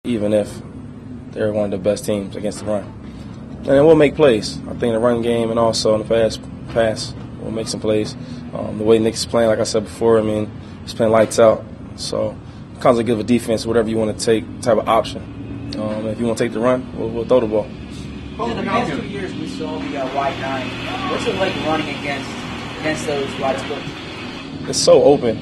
even if they're one of the best teams against the run. And then we'll make plays. I think in the run game and also in the pass we'll make some plays. The way Nick's playing, like I said before, I mean, he's playing lights out. So it comes to give a defense whatever you want to take type of option. If you want to take the run, we'll throw the ball. In the past 2 years, we saw the wide nine. What's it like running against those wide splits? It's so open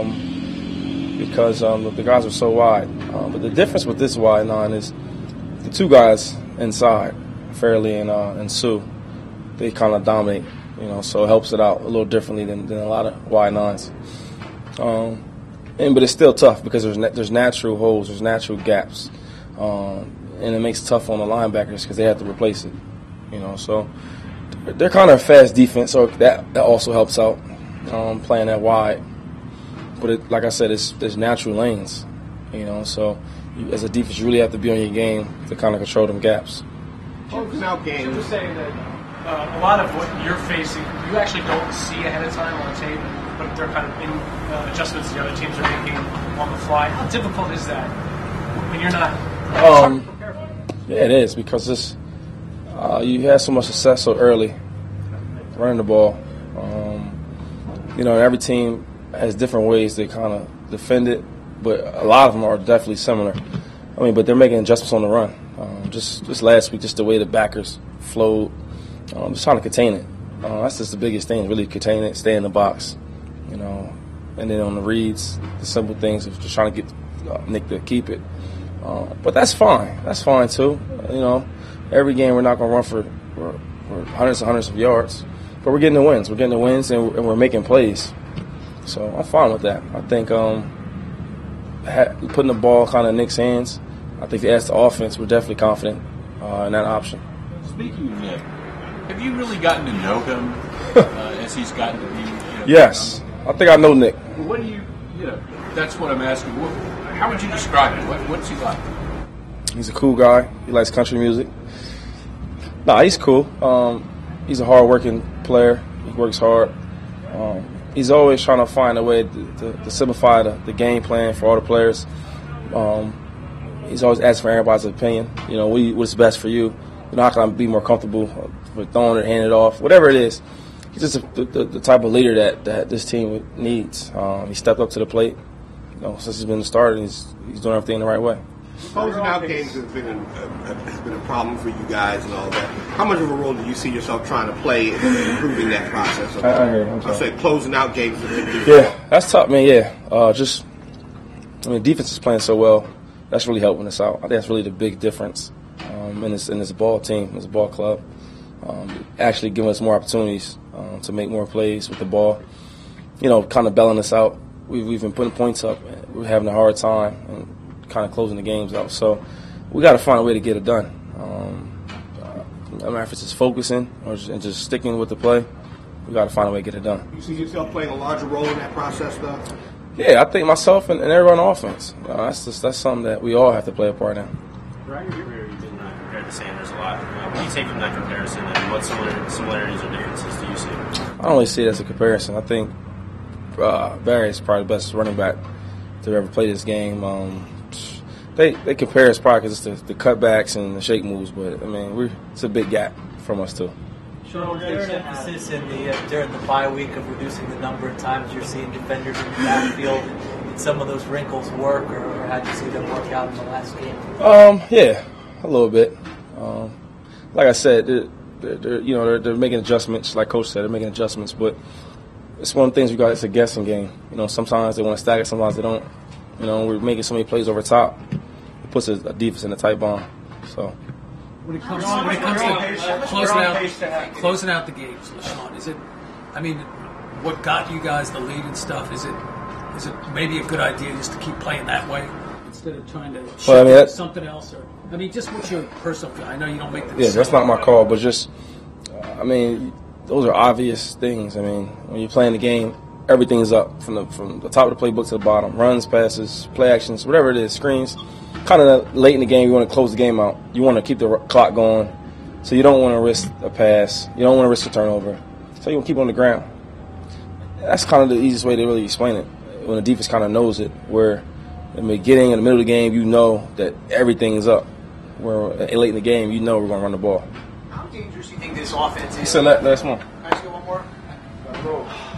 because the guys are so wide. But the difference with this wide nine is the two guys inside, Fairley and Sue, they kind of dominate, so it helps it out a little differently than a lot of wide nines. But it's still tough because there's natural holes, there's natural gaps, and it makes it tough on the linebackers because they have to replace it, So they're kind of a fast defense, so that also helps out playing that wide. But like I said, there's natural lanes, So as a defense, you really have to be on your game to kind of control them gaps. Closing out games. Just saying that a lot of what you're facing, you actually don't see ahead of time on tape, but they're kind of in adjustments the other teams are making on the fly. How difficult is that when you're not prepared for it? Yeah, it is because you had so much success so early running the ball. Every team has different ways they kind of defend it, but a lot of them are definitely similar. But they're making adjustments on the run. Just last week, just the way the backers flowed, just trying to contain it. That's just the biggest thing, really contain it, stay in the box, And then on the reads, the simple things of just trying to get Nick to keep it. But that's fine. That's fine too. Every game we're not going to run for hundreds and hundreds of yards, but we're getting the wins. We're getting the wins and we're making plays. So I'm fine with that. I think putting the ball kind of in Nick's hands, I think if you ask the offense, we're definitely confident in that option. Speaking of Nick, have you really gotten to know him as he's gotten to be? Yes. I think I know Nick. Well, what do you that's what I'm asking. How would you describe him? What's he like? He's a cool guy. He likes country music. He's cool. He's a hard-working player. He works hard. He's always trying to find a way to simplify the game plan for all the players. He's always asking for everybody's opinion. What's best for you? How can I be more comfortable with throwing it, handing it off, whatever it is. He's just the type of leader that this team needs. He stepped up to the plate. Since he's been started, he's doing everything the right way. Closing out games has been a problem for you guys and all that. How much of a role do you see yourself trying to play in improving that process? I hear you. I say closing out games has been difficult. Yeah, that's tough, man. Yeah, defense is playing so well. That's really helping us out. I think that's really the big difference in this ball team, this ball club. Actually giving us more opportunities to make more plays with the ball. Kind of bailing us out. We've been putting points up. We're having a hard time and kind of closing the games out. So we got to find a way to get it done. If it's just focusing and just sticking with the play, we got to find a way to get it done. You see yourself playing a larger role in that process, though? Yeah, I think myself and everyone on offense. That's something that we all have to play a part in. Throughout your career, you've been compared to Sanders a lot. What do you take from that comparison, and what similarities or differences do you see? I don't really see it as a comparison. I think Barry is probably the best running back to ever play this game. They compare us probably because it's the cutbacks and the shake moves, but it's a big gap from us too. Sean, was there an emphasis during the bye week of reducing the number of times you're seeing defenders in the backfield? Did some of those wrinkles work, or how did you see them work out in the last game? Yeah, a little bit. Like I said, they're making adjustments. Like Coach said, they're making adjustments, but it's one of the things we got. It's a guessing game. Sometimes they want to stack it, sometimes they don't. We're making so many plays over top. It puts a defense in a tight bond. So. When it comes to closing out the games, LeSean, is it? What got you guys the lead and stuff? Is it maybe a good idea just to keep playing that way instead of trying to shift something else? Or just what's your personal feeling? I know you don't make the decision. Yeah, that's not my call, but just, those are obvious things. When you're playing the game, everything's up from the top of the playbook to the bottom. Runs, passes, play actions, whatever it is, screens. Kind of late in the game, you want to close the game out. You want to keep the clock going, so you don't want to risk a pass. You don't want to risk a turnover, so you want to keep it on the ground. That's kind of the easiest way to really explain it. When the defense kind of knows it, where in the beginning, in the middle of the game, you know that everything is up. Where late in the game, you know we're going to run the ball. How dangerous do you think this offense is? You said last one. Can I ask you one more?